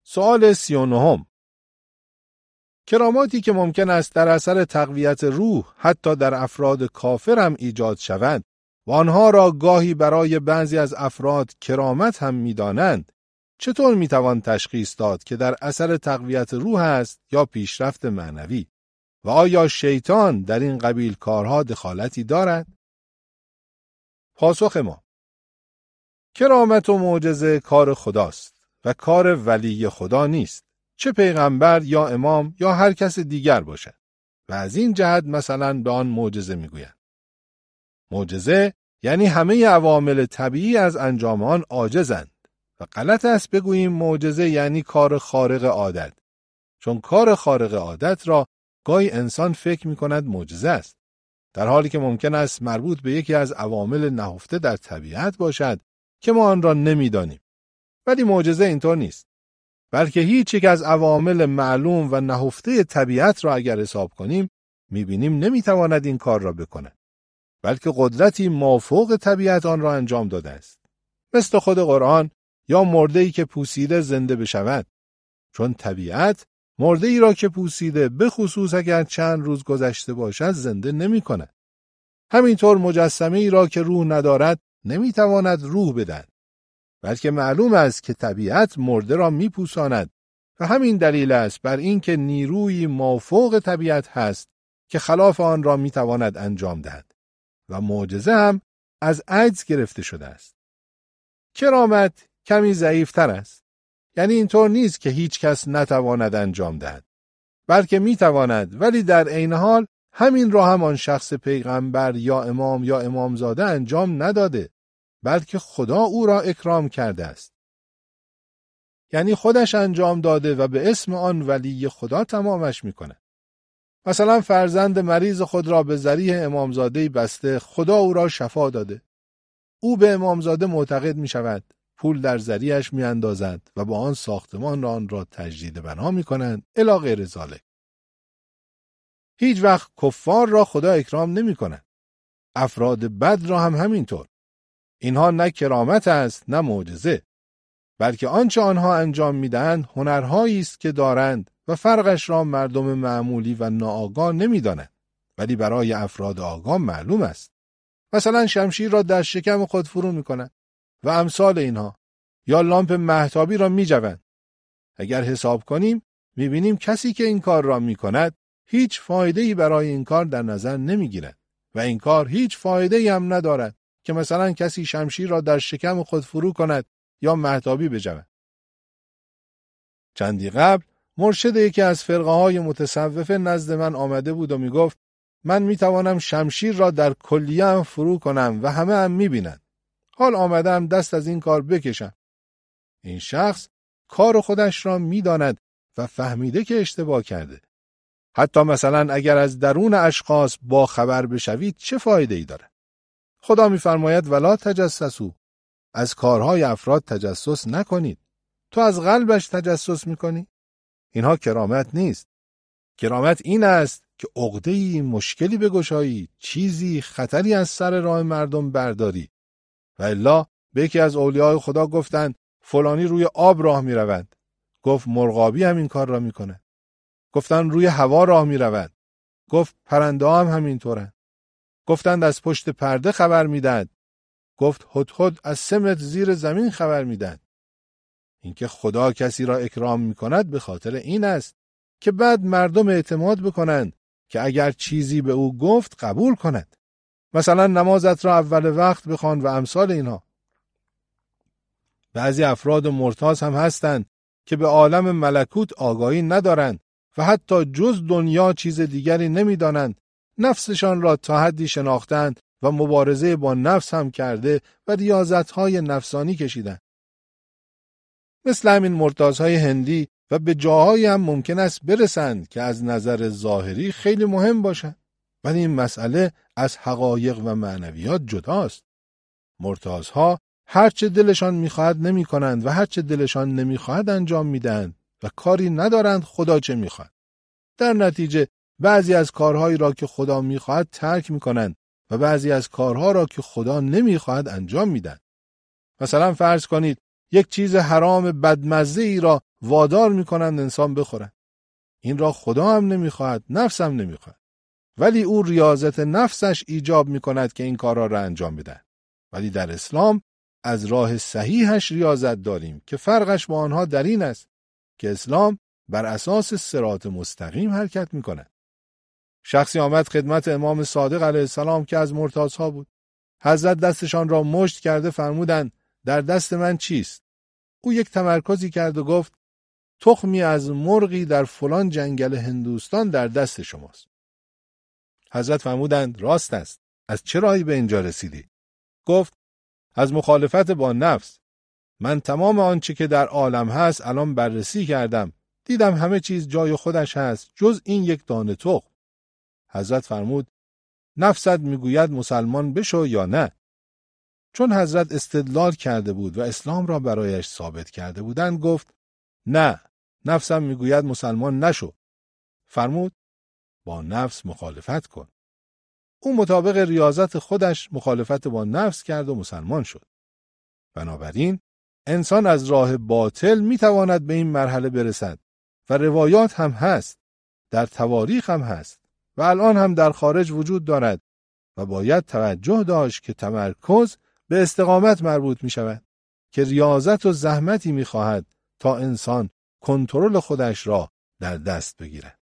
سوال 39. کراماتی که ممکن است در اثر تقویت روح حتی در افراد کافر هم ایجاد شود و آنها را گاهی برای بعضی از افراد کرامت هم می‌دانند، چطور می‌توان تشخیص داد که در اثر تقویت روح است یا پیشرفت معنوی؟ و آیا شیطان در این قبیل کارها دخالتی دارد؟ پاسخ ما: کرامت و معجزه کار خداست و کار ولی خدا نیست، چه پیغمبر یا امام یا هر کس دیگر باشد، و از این جهت مثلا به آن معجزه میگویند. معجزه یعنی همه عوامل طبیعی از انجام آن عاجزند و غلط است بگوییم معجزه یعنی کار خارق عادت، چون کار خارق عادت را گاهی انسان فکر می‌کند معجزه است، در حالی که ممکن است مربوط به یکی از عوامل نهفته در طبیعت باشد که ما آن را نمی‌دانیم. ولی معجزه اینطور نیست، بلکه هیچ یک از عوامل معلوم و نهفته طبیعت را اگر حساب کنیم می‌بینیم نمی‌تواند این کار را بکند، بلکه قدرتی مافوق طبیعت آن را انجام داده است، مثل خود قرآن یا مرده‌ای که پوسیده زنده بشود، چون طبیعت مرده‌ای را که پوسیده به خصوص اگر چند روز گذشته باشد زنده نمی‌کند. همینطور مجسمه‌ای را که روح ندارد نمی‌تواند روح بدهد، بلکه معلوم است که طبیعت مرده را می‌پوساند و همین دلیل است بر این که نیروی مافوق طبیعت هست که خلاف آن را می‌تواند انجام دهد و معجزه هم از عجز گرفته شده است. کرامت کمی ضعیف‌تر است، یعنی اینطور نیست که هیچ کس نتواند انجام دهد، بلکه می‌تواند، ولی در عین حال همین را هم آن شخص پیغمبر یا امام یا امامزاده انجام نداده، بلکه خدا او را اکرام کرده است. یعنی خودش انجام داده و به اسم آن ولی خدا تمامش می‌کند. مثلا فرزند مریض خود را به ذریعه امامزاده بسته خدا او را شفا داده. او به امامزاده معتقد می‌شود، پول در ذریعش می‌اندازد و با آن ساختمان آن را تجدید بنا می‌کنند الی غیر ذلک. هیچ وقت کفار را خدا اکرام نمی‌کند. افراد بد را هم همینطور. اینها نه کرامت است نه معجزه، بلکه آنچه آنها انجام می‌دهند هنرهایی است که دارند و فرقش را مردم معمولی و ناآگاه نمی‌دانند، ولی برای افراد آگاه معلوم است. مثلا شمشیر را در شکم خود فرو می‌کنند و امثال اینها، یا لامپ مهتابی را می‌جوند. اگر حساب کنیم می‌بینیم کسی که این کار را می‌کند هیچ فایده‌ای برای این کار در نظر نمی‌گیرد و این کار هیچ فایده‌ای هم ندارد که مثلا کسی شمشیر را در شکم خود فرو کند یا مهتابی بجود. چندی قبل مرشد یکی از فرقه‌های متصوفه نزد من آمده بود و میگفت من میتوانم شمشیر را در کلیه هم فرو کنم و همه هم میبینند. حال آمدم دست از این کار بکشم. این شخص کار خودش را میداند و فهمیده که اشتباه کرده. حتی مثلا اگر از درون اشخاص با خبر بشوید چه فایده ای داره؟ خدا میفرماید ولا تجسسوا، از کارهای افراد تجسس نکنید. تو از قلبش تجسس میکنی؟ اینها کرامت نیست. کرامت این است که عقده‌ای مشکلی بگشایی، چیزی خطری از سر راه مردم برداری. و الا به یکی از اولیاء خدا گفتند فلانی روی آب راه میرود. گفت مرغابی هم این کار را میکنه. گفتند روی هوا راه میرود. گفت پرنده هم همینطورن. گفتند از پشت پرده خبر میدهد. گفت هدهد از 3 متر زیر زمین خبر میدهد. اینکه خدا کسی را اکرام میکند به خاطر این است که بعد مردم اعتماد بکنند که اگر چیزی به او گفت قبول کند. مثلا نمازت را اول وقت بخوان و امثال اینها. بعضی افراد مرتاض هم هستند که به عالم ملکوت آگاهی ندارند و حتی جز دنیا چیز دیگری نمیدانند. نفسشان را تا حدی شناختند و مبارزه با نفس هم کرده و ریاضت‌های نفسانی کشیدند. مثل همین مرتاض‌های هندی و به جاهایی هم ممکن است برسند که از نظر ظاهری خیلی مهم باشند، ولی این مسئله از حقایق و معنویات جداست. مرتاض‌ها هرچه دلشان می‌خواهد نمی‌کنند و هرچه دلشان نمی‌خواهد انجام می‌دهند و کاری ندارند خدا چه می‌خواهد. در نتیجه بعضی از کارهایی را که خدا می‌خواهد ترک می‌کنند و بعضی از کارها را که خدا نمی‌خواهد انجام می‌دهند. مثلا فرض کنید یک چیز حرام بدمزه ای را وادار می‌کنند انسان بخورد. این را خدا هم نمی‌خواهد، نفس هم نمی‌خواهد. ولی او ریاضت نفسش ایجاب می‌کند که این کارا را انجام بده. ولی در اسلام از راه صحیحش ریاضت داریم که فرقش با آنها در این است که اسلام بر اساس صراط مستقیم حرکت می‌کند. شخصی آمد خدمت امام صادق علیه السلام که از مرتاضها بود. حضرت دستشان را مشت کرده فرمودند در دست من چیست؟ او یک تمرکزی کرد و گفت تخمی از مرغی در فلان جنگل هندوستان در دست شماست. حضرت فرمودند راست است. از چه راهی به اینجا رسیدی؟ گفت از مخالفت با نفس. من تمام آنچه که در عالم هست الان بررسی کردم. دیدم همه چیز جای خودش هست جز این یک دانه تخم. حضرت فرمود نفست میگوید مسلمان بشو یا نه؟ چون حضرت استدلال کرده بود و اسلام را برایش ثابت کرده بودند گفت نه، نفسم میگوید مسلمان نشو. فرمود با نفس مخالفت کن. او مطابق ریاضت خودش مخالفت با نفس کرد و مسلمان شد. بنابراین انسان از راه باطل میتواند به این مرحله برسد و روایات هم هست، در تواریخ هم هست و الان هم در خارج وجود دارد و باید توجه داشت که تمرکز به استقامت مربوط می شود که ریاضت و زحمتی می خواهد تا انسان کنترل خودش را در دست بگیرد.